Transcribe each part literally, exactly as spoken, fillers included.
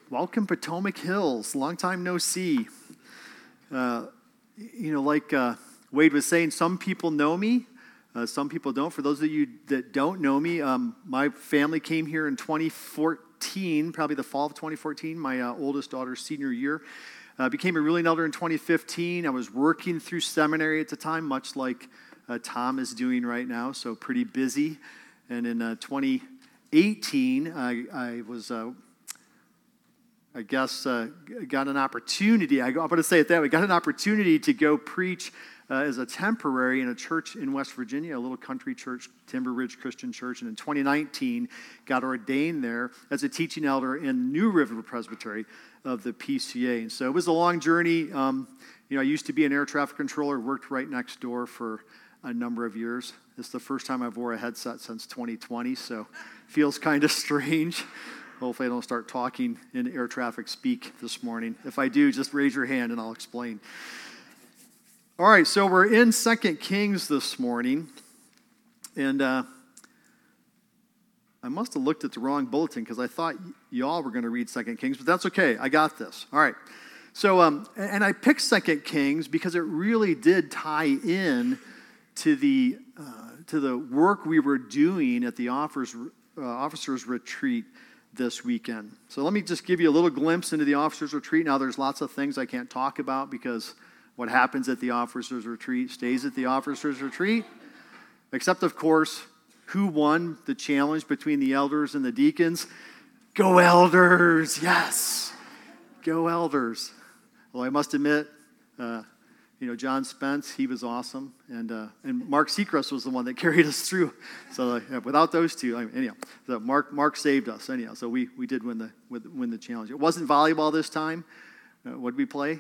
Welcome, Potomac Hills. Long time no see. Uh, you know, like uh, Wade was saying, some people know me, uh, some people don't. For those of you that don't know me, um, my family came here in twenty fourteen, probably the fall of twenty fourteen, my uh, oldest daughter's senior year. Uh, became a ruling elder in twenty fifteen. I was working through seminary at the time, much like uh, Tom is doing right now, so pretty busy. And in uh, twenty eighteen, I, I was... Uh, I guess, uh, got an opportunity, I, I'm going to say it that way, got an opportunity to go preach uh, as a temporary in a church in West Virginia, a little country church, Timber Ridge Christian Church, and in twenty nineteen, got ordained there as a teaching elder in New River Presbytery of the P C A. And so it was a long journey. Um, you know, I used to be an air traffic controller, worked right next door for a number of years. This is the first time I've wore a headset since twenty twenty, so feels kind of strange. Hopefully I don't start talking in air traffic speak this morning. If I do, just raise your hand and I'll explain. All right, so we're in Second Kings this morning. And uh, I must have looked at the wrong bulletin because I thought y- y'all were going to read Second Kings, but that's okay. I got this. All right. So, um, and I picked Second Kings because it really did tie in to the, uh, to the work we were doing at the officers, uh, officers retreat this weekend. So let me just give you a little glimpse into the officers retreat. Now there's lots of things I can't talk about because what happens at the officers retreat stays at the officers retreat, except of course, who won the challenge between the elders and the deacons? Go Elders, yes, go Elders. Well, I must admit, uh, you know, John Spence, he was awesome, and uh, and Mark Seacrest was the one that carried us through. So uh, yeah, without those two, I mean, anyhow, so Mark Mark saved us anyhow. So we we did win the win the challenge. It wasn't volleyball this time. Uh, what did we play?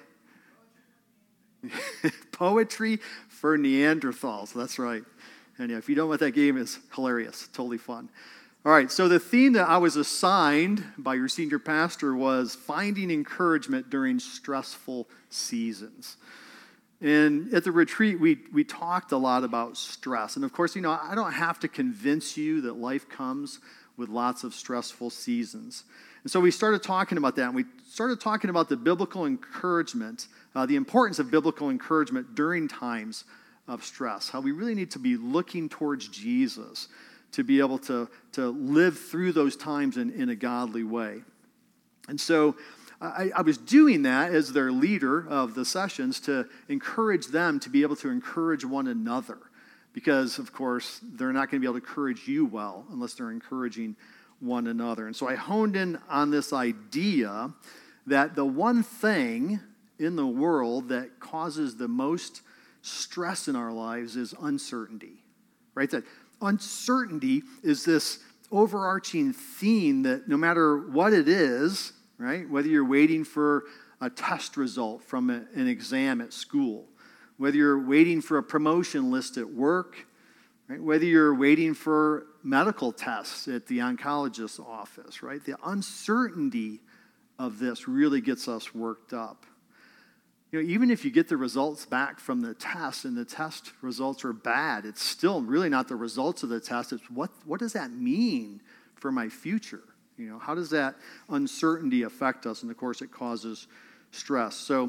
Poetry for Neanderthals. That's right. And yeah, if you don't know what that game is, hilarious, totally fun. All right. So the theme that I was assigned by your senior pastor was finding encouragement during stressful seasons. And at the retreat, we we talked a lot about stress. And of course, you know, I don't have to convince you that life comes with lots of stressful seasons. And so we started talking about that, and we started talking about the biblical encouragement, uh, the importance of biblical encouragement during times of stress, how we really need to be looking towards Jesus to be able to, to live through those times in, in a godly way. And so I, I was doing that as their leader of the sessions to encourage them to be able to encourage one another. Because, of course, they're not going to be able to encourage you well unless they're encouraging one another. And so I honed in on this idea that the one thing in the world that causes the most stress in our lives is uncertainty. Right? That uncertainty is this overarching theme that no matter what it is, right? Whether you're waiting for a test result from a, an exam at school, whether you're waiting for a promotion list at work, right? Whether you're waiting for medical tests at the oncologist's office, right? The uncertainty of this really gets us worked up. You know, even if you get the results back from the test and the test results are bad, it's still really not the results of the test. It's what, what does that mean for my future? You know, how does that uncertainty affect us? And of course, it causes stress. So,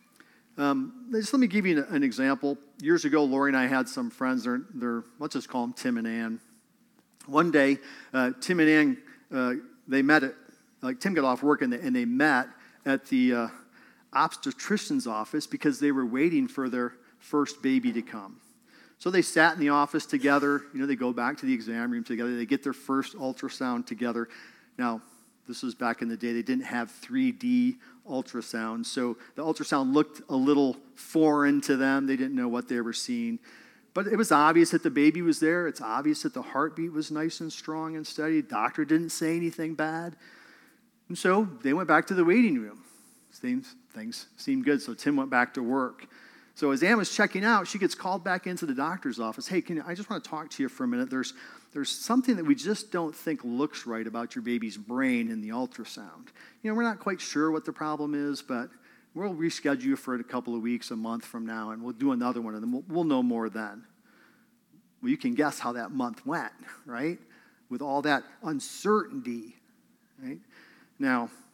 um, just let me give you an, an example. Years ago, Lori and I had some friends. They're, they're let's just call them Tim and Ann. One day, uh, Tim and Ann, uh, they met at, like Tim got off work and they, and they met at the uh, obstetrician's office because they were waiting for their first baby to come. So they sat in the office together. You know, they go back to the exam room together. They get their first ultrasound together. Now, this was back in the day. They didn't have three D ultrasound, so the ultrasound looked a little foreign to them. They didn't know what they were seeing. But it was obvious that the baby was there. It's obvious that the heartbeat was nice and strong and steady. The doctor didn't say anything bad. And so they went back to the waiting room. Things, things seemed good, so Tim went back to work. So as Ann was checking out, she gets called back into the doctor's office. Hey, can you, I just want to talk to you for a minute. There's there's something that we just don't think looks right about your baby's brain in the ultrasound. You know, we're not quite sure what the problem is, but we'll reschedule you for a couple of weeks, a month from now, and we'll do another one, and then we'll, we'll know more then. Well, you can guess how that month went, right? With all that uncertainty, right? Now,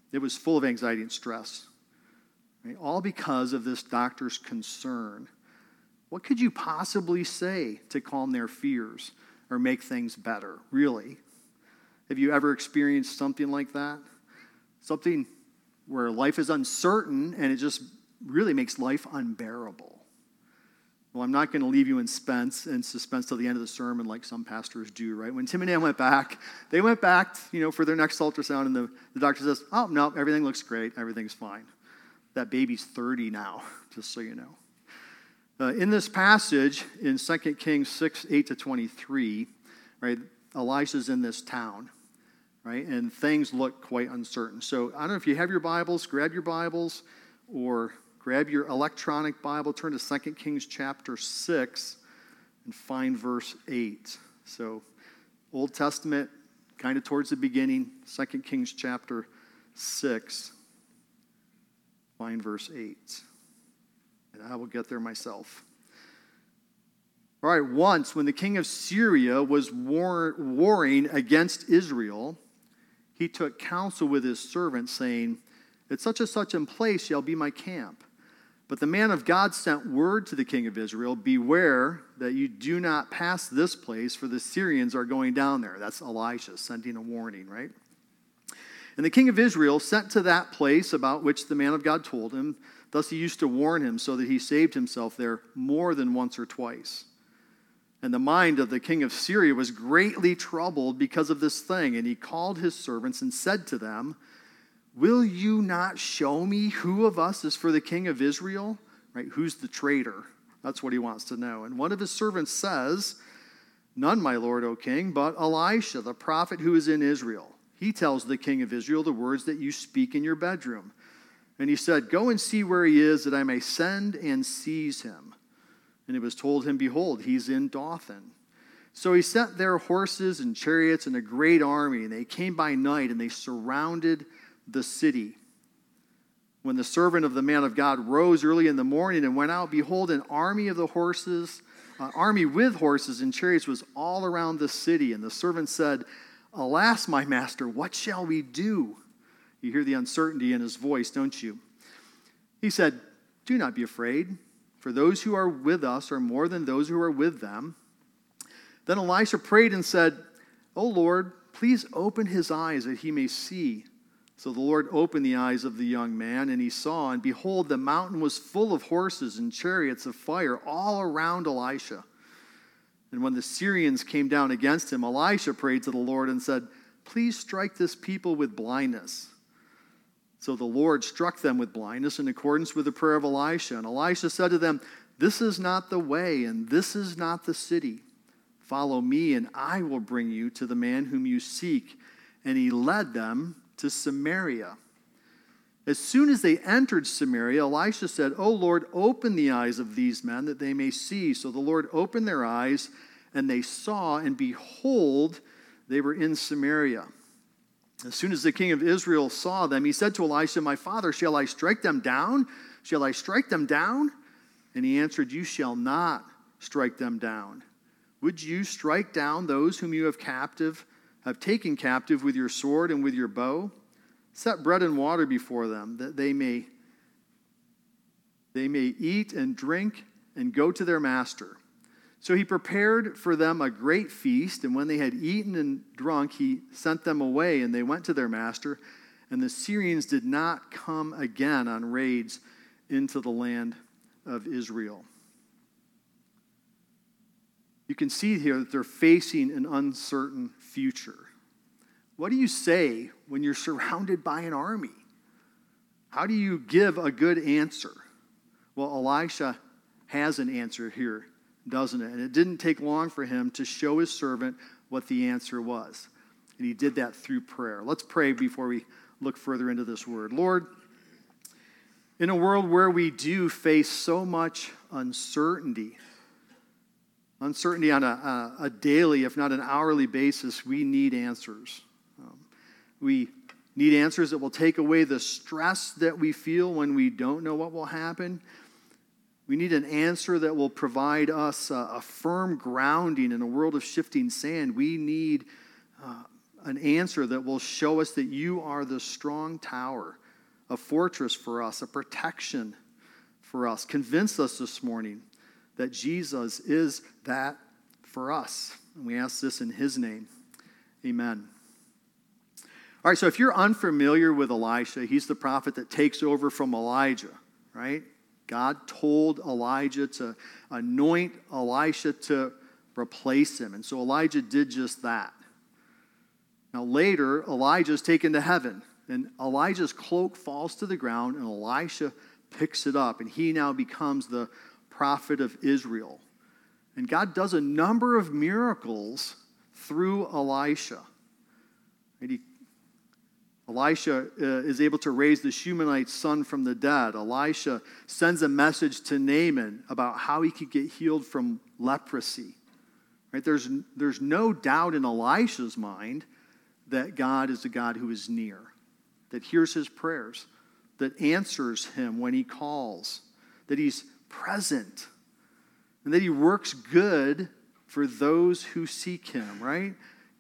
It was full of anxiety and stress. Right? All because of this doctor's concern. What could you possibly say to calm their fears or make things better, really? Have you ever experienced something like that? Something where life is uncertain and it just really makes life unbearable. Well, I'm not going to leave you in suspense and suspense till the end of the sermon like some pastors do, right? When Tim and Ann went back, they went back, you know, for their next ultrasound, and the, the doctor says, oh, no, everything looks great. Everything's fine. That baby's thirty now, just so you know. Uh, in this passage, in Second Kings six, eight to twenty-three, right, Elisha's in this town, right, and things look quite uncertain. So I don't know if you have your Bibles, grab your Bibles, or grab your electronic Bible, turn to Second Kings chapter six, and find verse eight. So Old Testament, kind of towards the beginning, Second Kings chapter six, find verse eight. And I will get there myself. All right, once when the king of Syria was war- warring against Israel, he took counsel with his servants, saying, at such and such a place shall be my camp. But the man of God sent word to the king of Israel, beware that you do not pass this place, for the Syrians are going down there. That's Elisha sending a warning, right? And the king of Israel sent to that place about which the man of God told him. Thus he used to warn him, so that he saved himself there more than once or twice. And the mind of the king of Syria was greatly troubled because of this thing. And he called his servants and said to them, will you not show me who of us is for the king of Israel? Right? Who's the traitor? That's what he wants to know. And one of his servants says, none, my lord, O king, but Elisha, the prophet who is in Israel. He tells the king of Israel the words that you speak in your bedroom. And he said, go and see where he is, that I may send and seize him. And it was told him, behold, he's in Dothan. So he sent their horses and chariots and a great army, and they came by night, and they surrounded the city. When the servant of the man of God rose early in the morning and went out, behold, an army of the horses, an army with horses and chariots was all around the city. And the servant said, alas, my master, what shall we do? You hear the uncertainty in his voice, don't you? He said, do not be afraid, for those who are with us are more than those who are with them. Then Elisha prayed and said, O Lord, please open his eyes that he may see. So the Lord opened the eyes of the young man, and he saw, and behold, the mountain was full of horses and chariots of fire all around Elisha. And when the Syrians came down against him, Elisha prayed to the Lord and said, please strike this people with blindness. So the Lord struck them with blindness in accordance with the prayer of Elisha. And Elisha said to them, this is not the way, and this is not the city. Follow me, and I will bring you to the man whom you seek. And he led them to Samaria. As soon as they entered Samaria, Elisha said, O Lord, open the eyes of these men that they may see. So the Lord opened their eyes, and they saw, and behold, they were in Samaria. As soon as the king of Israel saw them, he said to Elisha, my father, shall I strike them down? Shall I strike them down? And he answered, you shall not strike them down. Would you strike down those whom you have captive, have taken captive with your sword and with your bow? Set bread and water before them, that they may, they may eat and drink and go to their master. So he prepared for them a great feast, and when they had eaten and drunk, he sent them away, and they went to their master. And the Syrians did not come again on raids into the land of Israel. You can see here that they're facing an uncertain future. What do you say when you're surrounded by an army? How do you give a good answer? Well, Elisha has an answer here, doesn't it? And it didn't take long for him to show his servant what the answer was. And he did that through prayer. Let's pray before we look further into this word. Lord, in a world where we do face so much uncertainty, uncertainty on a, a, a daily, if not an hourly basis, we need answers. Um, we need answers that will take away the stress that we feel when we don't know what will happen. We need an answer that will provide us a, a firm grounding in a world of shifting sand. We need uh, an answer that will show us that you are the strong tower, a fortress for us, a protection for us. Convince us this morning that Jesus is that for us. And we ask this in his name. Amen. All right, so if you're unfamiliar with Elisha, he's the prophet that takes over from Elijah, right? God told Elijah to anoint Elisha to replace him. And so Elijah did just that. Now later, Elijah's taken to heaven. And Elijah's cloak falls to the ground, and Elisha picks it up. And he now becomes the prophet of Israel. And God does a number of miracles through Elisha. Right? He Elisha uh, is able to raise the Shunammite son from the dead. Elisha sends a message to Naaman about how he could get healed from leprosy. Right? There's, there's no doubt in Elisha's mind that God is a God who is near, that hears his prayers, that answers him when he calls, that he's present, and that he works good for those who seek him, right?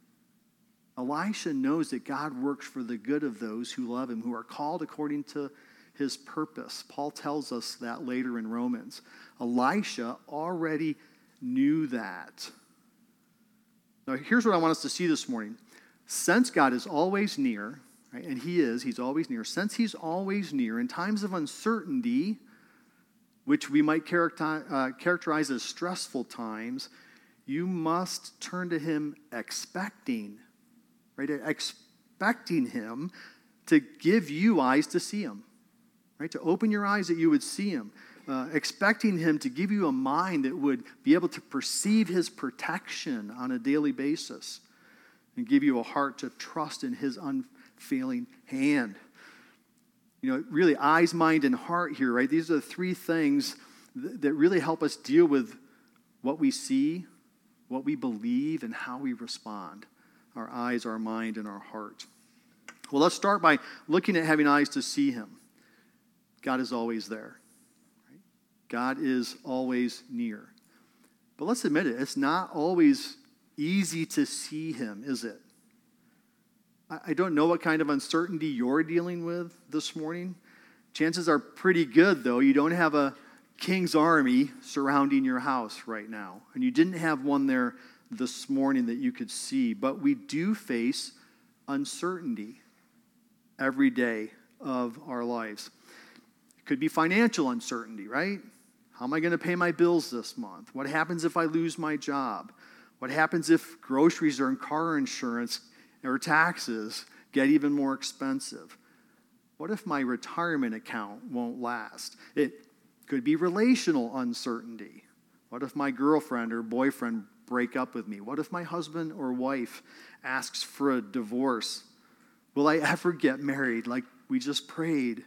Elisha knows that God works for the good of those who love him, who are called according to his purpose. Paul tells us that later in Romans. Elisha already knew that. Now, here's what I want us to see this morning. Since God is always near, right, and he is, he's always near, since he's always near, in times of uncertainty, which we might character, uh, characterize as stressful times, you must turn to him expecting Right, expecting him to give you eyes to see him, right? To open your eyes that you would see him, uh, expecting him to give you a mind that would be able to perceive his protection on a daily basis, and give you a heart to trust in his unfailing hand. You know, really, eyes, mind, and heart here, right? These are the three things th- that really help us deal with what we see, what we believe, and how we respond. Our eyes, our mind, and our heart. Well, let's start by looking at having eyes to see him. God is always there. Right? God is always near. But let's admit it, it's not always easy to see him, is it? I, I don't know what kind of uncertainty you're dealing with this morning. Chances are pretty good, though. You don't have a king's army surrounding your house right now. And you didn't have one there this morning that you could see, but we do face uncertainty every day of our lives. It could be financial uncertainty, right? How am I going to pay my bills this month? What happens if I lose my job? What happens if groceries or car insurance or taxes get even more expensive? What if my retirement account won't last? It could be relational uncertainty. What if my girlfriend or boyfriend break up with me? What if my husband or wife asks for a divorce? Will I ever get married like we just prayed?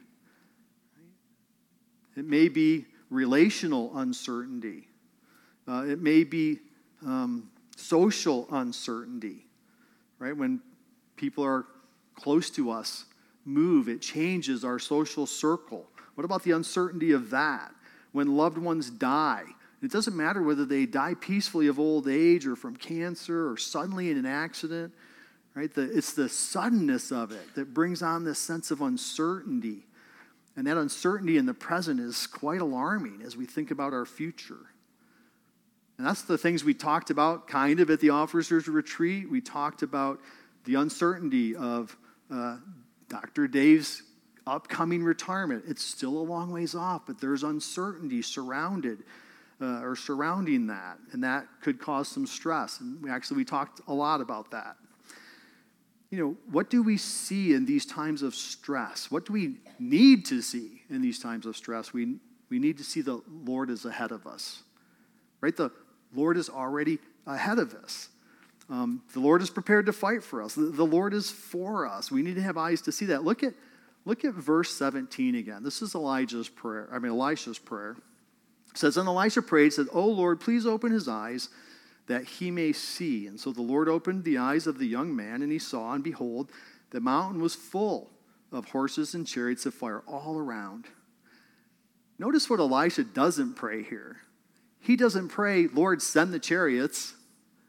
It may be relational uncertainty. Uh, it may be um, social uncertainty, right? When people are close to us move, it changes our social circle. What about the uncertainty of that? When loved ones die, it doesn't matter whether they die peacefully of old age or from cancer or suddenly in an accident, right? The, it's the suddenness of it that brings on this sense of uncertainty. And that uncertainty in the present is quite alarming as we think about our future. And that's the things we talked about kind of at the officers' retreat. We talked about the uncertainty of uh, Doctor Dave's upcoming retirement. It's still a long ways off, but there's uncertainty surrounded Uh, or surrounding that, and that could cause some stress. And we actually, we talked a lot about that. You know, what do we see in these times of stress? What do we need to see in these times of stress? We, we need to see the Lord is ahead of us, right? The Lord is already ahead of us. Um, the Lord is prepared to fight for us. The, the Lord is for us. We need to have eyes to see that. Look at, look at verse seventeen again. This is Elijah's prayer, I mean, Elisha's prayer. It says, and Elisha prayed, said, "O Lord, please open his eyes that he may see." And so the Lord opened the eyes of the young man, and he saw, and behold, the mountain was full of horses and chariots of fire all around. Notice what Elisha doesn't pray here. He doesn't pray, "Lord, send the chariots."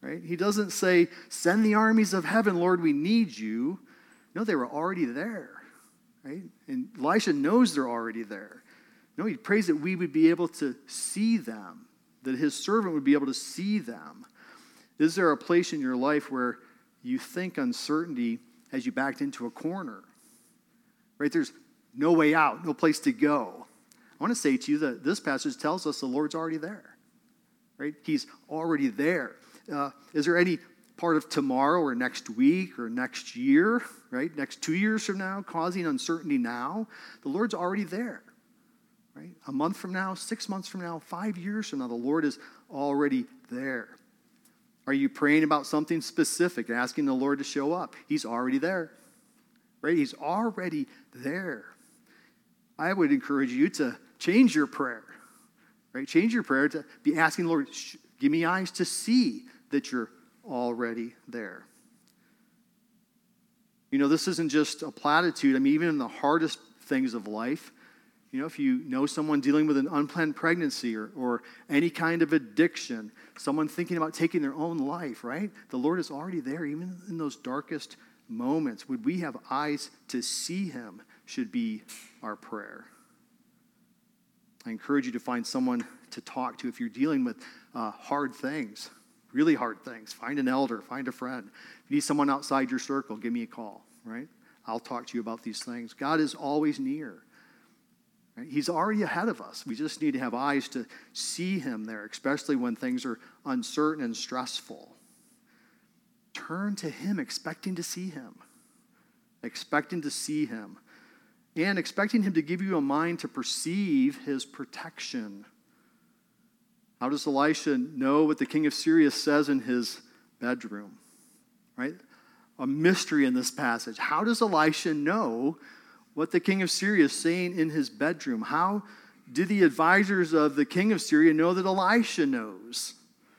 right? He doesn't say, send the armies of heaven, Lord, we need you. No, they were already there, right? And Elisha knows they're already there. No, he prays that we would be able to see them, that his servant would be able to see them. Is there a place in your life where you think uncertainty has you backed into a corner? Right? There's no way out, no place to go. I want to say to you that this passage tells us the Lord's already there. Right? He's already there. Uh, is there any part of tomorrow or next week or next year, right? Next two years from now, causing uncertainty now? The Lord's already there. Right? A month from now, six months from now, five years from now, the Lord is already there. Are you praying about something specific, asking the Lord to show up? He's already there. Right? He's already there. I would encourage you to change your prayer. Right? Change your prayer to be asking the Lord, give me eyes to see that you're already there. You know, this isn't just a platitude. I mean, even in the hardest things of life, you know, if you know someone dealing with an unplanned pregnancy or, or any kind of addiction, someone thinking about taking their own life, right? The Lord is already there, even in those darkest moments. Would we have eyes to see him should be our prayer. I encourage you to find someone to talk to if you're dealing with uh, hard things, really hard things. Find an elder, find a friend. If you need someone outside your circle, give me a call, right? I'll talk to you about these things. God is always near. Right? He's already ahead of us. We just need to have eyes to see him there, especially when things are uncertain and stressful. Turn to him expecting to see him. Expecting to see him. And expecting him to give you a mind to perceive his protection. How does Elisha know what the king of Syria says in his bedroom? Right? A mystery in this passage. How does Elisha know what the king of Syria is saying in his bedroom? How do the advisors of the king of Syria know that Elisha knows?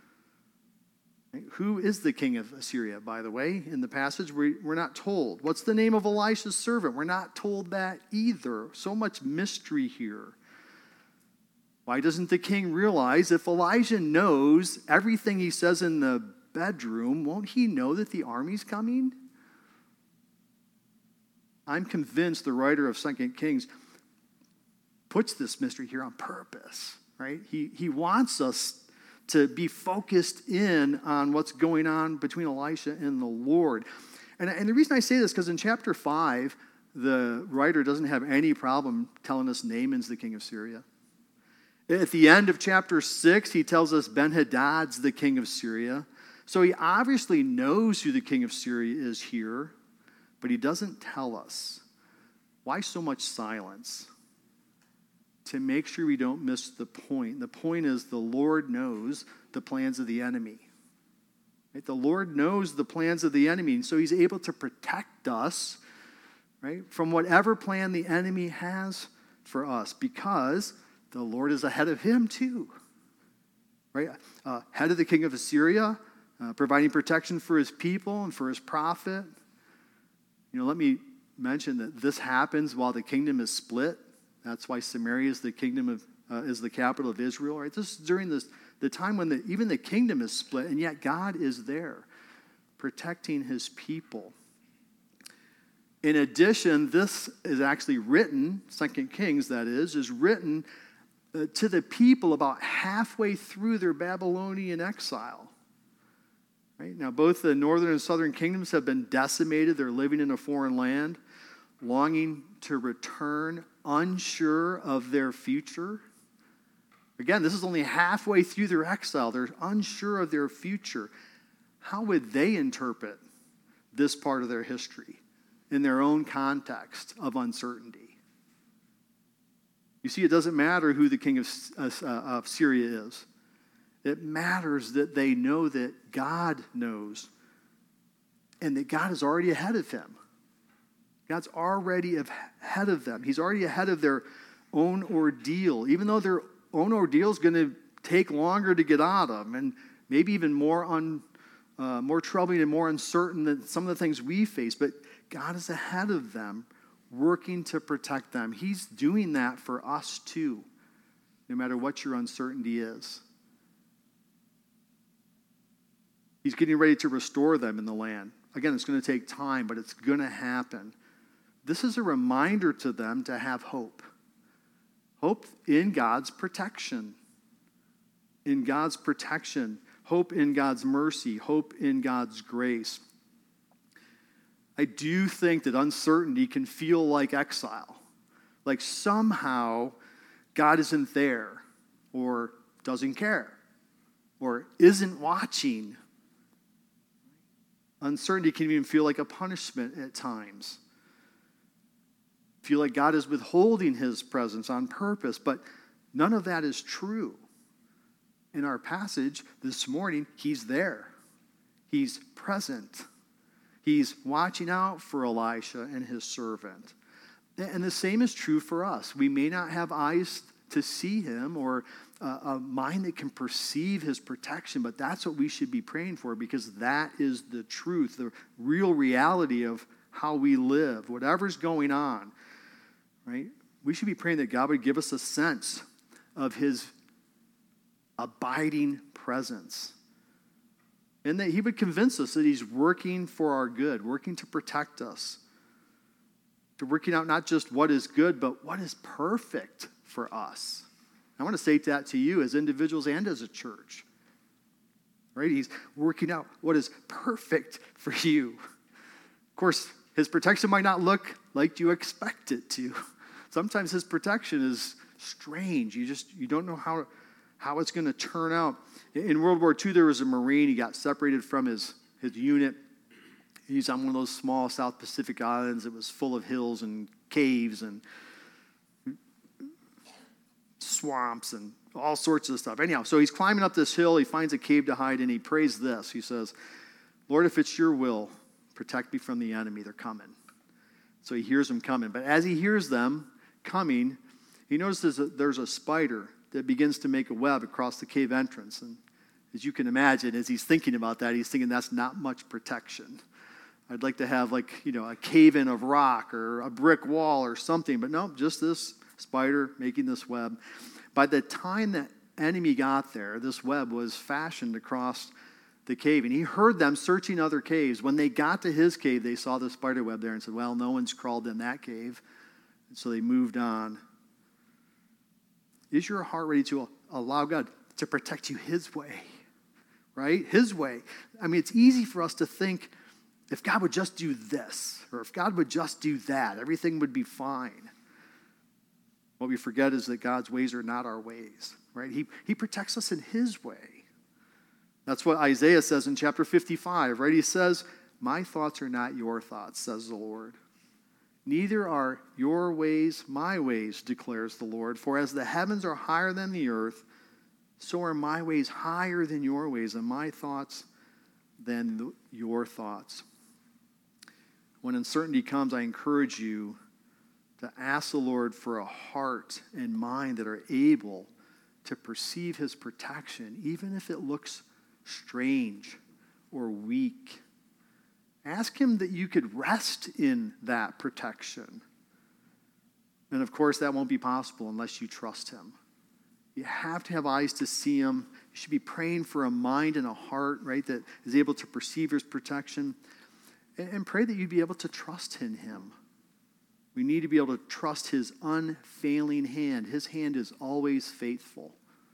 Who is the king of Syria, by the way? In the passage, we're not told. What's the name of Elisha's servant? We're not told that either. So much mystery here. Why doesn't the king realize if Elijah knows everything he says in the bedroom, won't he know that the army's coming? I'm convinced the writer of Second Kings puts this mystery here on purpose, right? He, he wants us to be focused in on what's going on between Elisha and the Lord. And, and the reason I say this, because in chapter five, the writer doesn't have any problem telling us Naaman's the king of Syria. At the end of chapter six, he tells us Ben-Hadad's the king of Syria. So he obviously knows who the king of Syria is here, but he doesn't tell us. Why so much silence? To make sure we don't miss the point. The point is the Lord knows the plans of the enemy. Right? The Lord knows the plans of the enemy, and so he's able to protect us, right, from whatever plan the enemy has for us, because the Lord is ahead of him too. Right? Uh, head of the king of Assyria, uh, providing protection for his people and for his prophet. You know, let me mention that this happens while the kingdom is split. That's why Samaria is the kingdom of uh, is the capital of Israel. Right? This is during this the time when the, even the kingdom is split, and yet God is there, protecting his people. In addition, this is actually written, Second Kings, that is, is written uh, to the people about halfway through their Babylonian exile. Right? Now, both the northern and southern kingdoms have been decimated. They're living in a foreign land, longing to return, unsure of their future. Again, this is only halfway through their exile. They're unsure of their future. How would they interpret this part of their history in their own context of uncertainty? You see, it doesn't matter who the king of, uh, of Syria is. It matters that they know that God knows and that God is already ahead of him. God's already ahead of them. He's already ahead of their own ordeal, even though their own ordeal is going to take longer to get out of and maybe even more un, uh, more troubling and more uncertain than some of the things we face. But God is ahead of them, working to protect them. He's doing that for us too, no matter what your uncertainty is. He's getting ready to restore them in the land. Again, it's going to take time, but it's going to happen. This is a reminder to them to have hope. Hope in God's protection. In God's protection. Hope in God's mercy. Hope in God's grace. I do think that uncertainty can feel like exile. Like somehow God isn't there, or doesn't care, or isn't watching. Uncertainty can even feel like a punishment at times. Feel like God is withholding his presence on purpose, but none of that is true. In our passage this morning, he's there. He's present. He's watching out for Elisha and his servant. And the same is true for us. We may not have eyes to see him or a mind that can perceive his protection, but that's what we should be praying for, because that is the truth, the real reality of how we live, whatever's going on, right? We should be praying that God would give us a sense of his abiding presence, and that he would convince us that he's working for our good, working to protect us, to working out not just what is good, but what is perfect for us. I want to say that to you as individuals and as a church. Right? He's working out what is perfect for you. Of course, his protection might not look like you expect it to. Sometimes his protection is strange. You just you don't know how, how it's going to turn out. In World War Two, there was a Marine. He got separated from his, his unit. He's on one of those small South Pacific islands. It was full of hills and caves and swamps and all sorts of stuff. Anyhow, so he's climbing up this hill. He finds a cave to hide, and he prays this. He says, Lord, if it's your will, protect me from the enemy. They're coming. So he hears them coming. But as he hears them coming, he notices that there's a spider that begins to make a web across the cave entrance. And as you can imagine, as he's thinking about that, he's thinking that's not much protection. I'd like to have like, you know, a cave-in of rock or a brick wall or something. But no, just this spider making this web. By the time the enemy got there, this web was fashioned across the cave. And he heard them searching other caves. When they got to his cave, they saw the spider web there and said, well, no one's crawled in that cave. And so they moved on. Is your heart ready to allow God to protect you his way? Right? His way. I mean, it's easy for us to think, if God would just do this, or if God would just do that, everything would be fine. What we forget is that God's ways are not our ways, right? He, he protects us in his way. That's what Isaiah says in chapter fifty-five, right? He says, my thoughts are not your thoughts, says the Lord. Neither are your ways my ways, declares the Lord. For as the heavens are higher than the earth, so are my ways higher than your ways, and my thoughts than the, your thoughts. When uncertainty comes, I encourage you to ask the Lord for a heart and mind that are able to perceive his protection, even if it looks strange or weak. Ask him that you could rest in that protection. And of course, that won't be possible unless you trust him. You have to have eyes to see him. You should be praying for a mind and a heart, right, that is able to perceive his protection. And pray that you'd be able to trust in him. We need to be able to trust his unfailing hand. His hand is always faithful.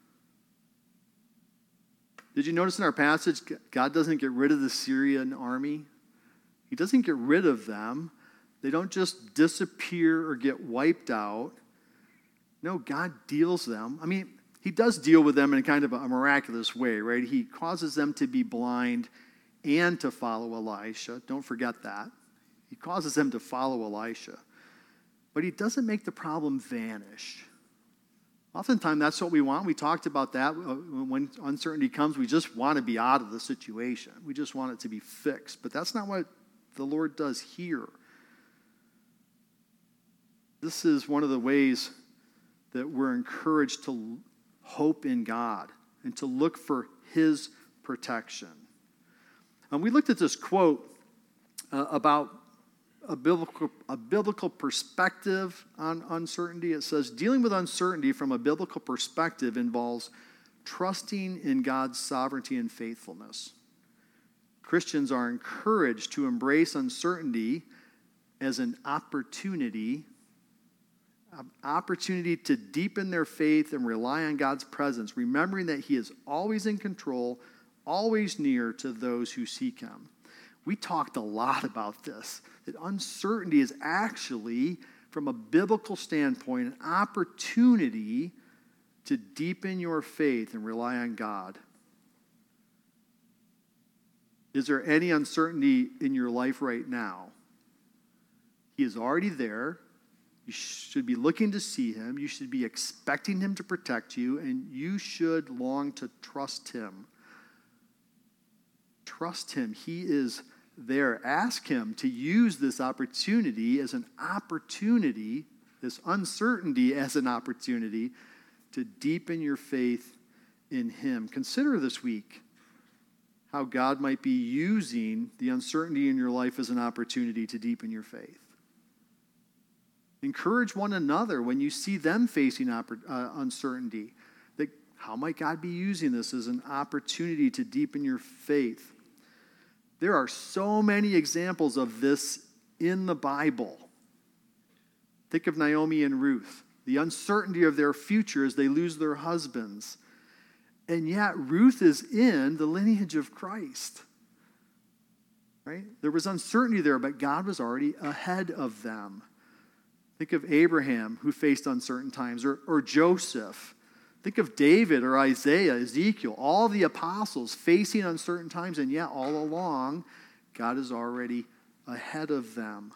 Did you notice in our passage, God doesn't get rid of the Syrian army? He doesn't get rid of them. They don't just disappear or get wiped out. No, God deals them. I mean, he does deal with them in kind of a miraculous way, right? He causes them to be blind and to follow Elisha. Don't forget that. He causes them to follow Elisha. But he doesn't make the problem vanish. Oftentimes, that's what we want. We talked about that. When uncertainty comes, we just want to be out of the situation. We just want it to be fixed. But that's not what the Lord does here. This is one of the ways that we're encouraged to hope in God and to look for his protection. And we looked at this quote uh, about a biblical, a biblical perspective on uncertainty. It says, dealing with uncertainty from a biblical perspective involves trusting in God's sovereignty and faithfulness. Christians are encouraged to embrace uncertainty as an opportunity, an opportunity to deepen their faith and rely on God's presence, remembering that he is always in control, always near to those who seek him. We talked a lot about this, that uncertainty is actually, from a biblical standpoint, an opportunity to deepen your faith and rely on God. Is there any uncertainty in your life right now? He is already there. You should be looking to see him. You should be expecting him to protect you, and you should long to trust him. Trust him. He is there. Ask him to use this opportunity as an opportunity, this uncertainty as an opportunity to deepen your faith in him. Consider this week how God might be using the uncertainty in your life as an opportunity to deepen your faith. Encourage one another when you see them facing uh, uncertainty. That how might God be using this as an opportunity to deepen your faith? There are so many examples of this in the Bible. Think of Naomi and Ruth, the uncertainty of their future as they lose their husbands. And yet Ruth is in the lineage of Christ. Right? There was uncertainty there, but God was already ahead of them. Think of Abraham, who faced uncertain times, or, or Joseph. Think of David or Isaiah, Ezekiel, all the apostles facing uncertain times, and yet all along, God is already ahead of them.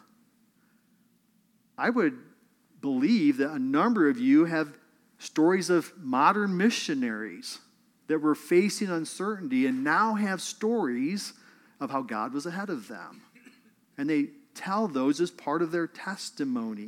I would believe that a number of you have stories of modern missionaries that were facing uncertainty and now have stories of how God was ahead of them. And they tell those as part of their testimony.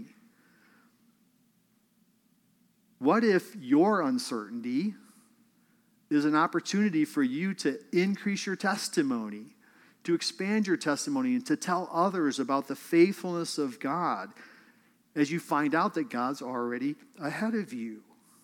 What if your uncertainty is an opportunity for you to increase your testimony, to expand your testimony, and to tell others about the faithfulness of God as you find out that God's already ahead of you?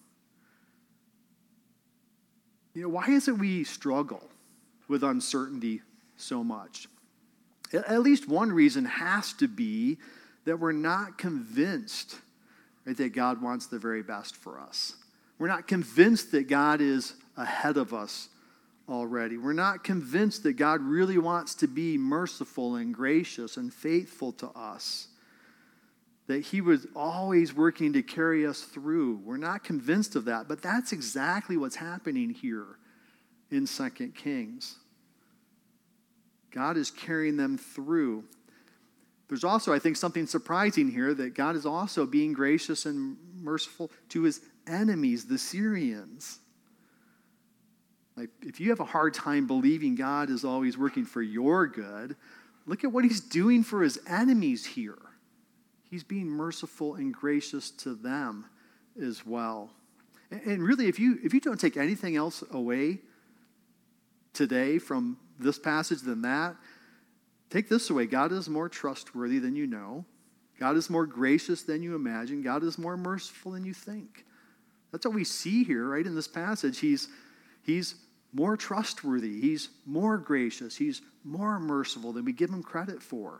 You know, why is it we struggle with uncertainty so much? At least one reason has to be that we're not convinced, right, that God wants the very best for us. We're not convinced that God is ahead of us already. We're not convinced that God really wants to be merciful and gracious and faithful to us, that he was always working to carry us through. We're not convinced of that, but that's exactly what's happening here in Second Kings. God is carrying them through. There's also, I think, something surprising here, that God is also being gracious and merciful to his enemies, the Syrians. Like, if you have a hard time believing God is always working for your good, look at what he's doing for his enemies here. He's being merciful and gracious to them as well. And really, if you if you don't take anything else away today from this passage than that, take this away. God is more trustworthy than you know. God is more gracious than you imagine. God is more merciful than you think. That's what we see here, right, in this passage. He's, he's more trustworthy. He's more gracious. He's more merciful than we give him credit for.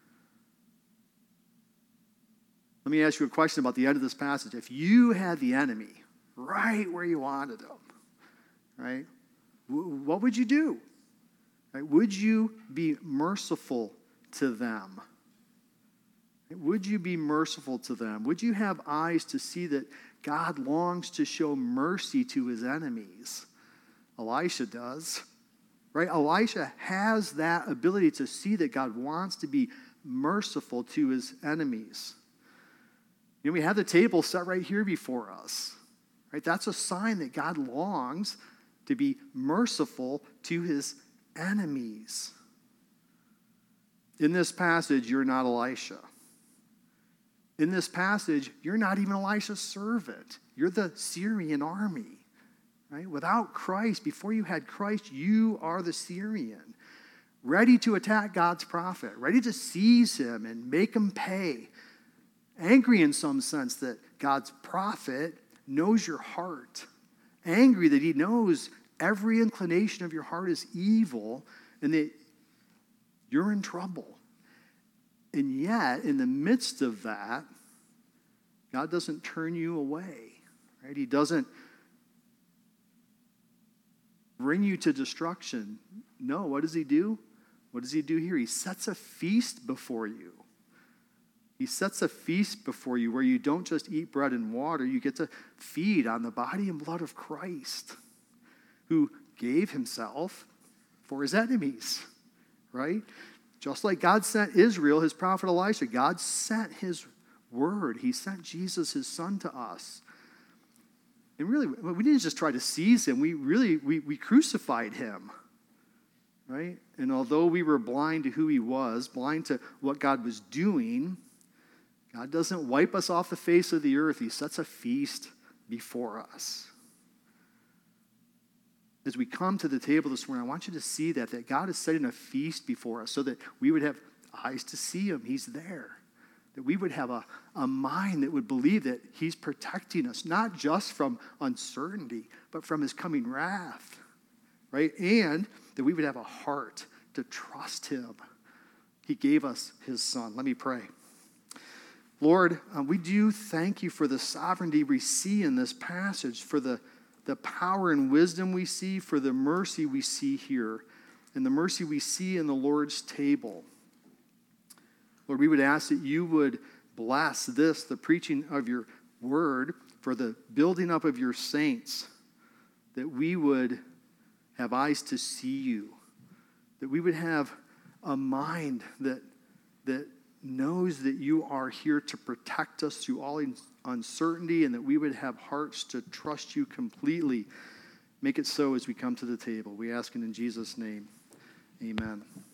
Let me ask you a question about the end of this passage. If you had the enemy right where you wanted them, right, what would you do? Right? Would you be merciful to them? Would you be merciful to them? Would you have eyes to see that God longs to show mercy to his enemies? Elisha does, right? Elisha has that ability to see that God wants to be merciful to his enemies. You know, we have the table set right here before us, right? That's a sign that God longs to be merciful to his enemies. In this passage, you're not Elisha. In this passage, you're not even Elisha's servant. You're the Syrian army, right? Without Christ, before you had Christ, you are the Syrian, ready to attack God's prophet, ready to seize him and make him pay. Angry in some sense that God's prophet knows your heart. Angry that he knows every inclination of your heart is evil, and that You're in trouble. And yet, in the midst of that, God doesn't turn you away, right? He doesn't bring you to destruction. No, what does he do? What does he do here? He sets a feast before you. He sets a feast before you where you don't just eat bread and water. You get to feed on the body and blood of Christ, who gave himself for his enemies, right? Just like God sent Israel, his prophet Elisha, God sent his word. He sent Jesus, his son, to us. And really, we didn't just try to seize him. We really, we, we crucified him, right? And although we were blind to who he was, blind to what God was doing, God doesn't wipe us off the face of the earth. He sets a feast before us. As we come to the table this morning, I want you to see that, that God is setting a feast before us so that we would have eyes to see him. He's there. That we would have a, a mind that would believe that he's protecting us, not just from uncertainty, but from his coming wrath, right? And that we would have a heart to trust him. He gave us his son. Let me pray. Lord, uh, we do thank you for the sovereignty we see in this passage, for the, the power and wisdom we see, for the mercy we see here, and the mercy we see in the Lord's table. Lord, we would ask that you would bless this, the preaching of your word, for the building up of your saints, that we would have eyes to see you, that we would have a mind that, that knows that you are here to protect us through all uncertainty, and that we would have hearts to trust you completely. Make it so as we come to the table. We ask it in Jesus' name. Amen.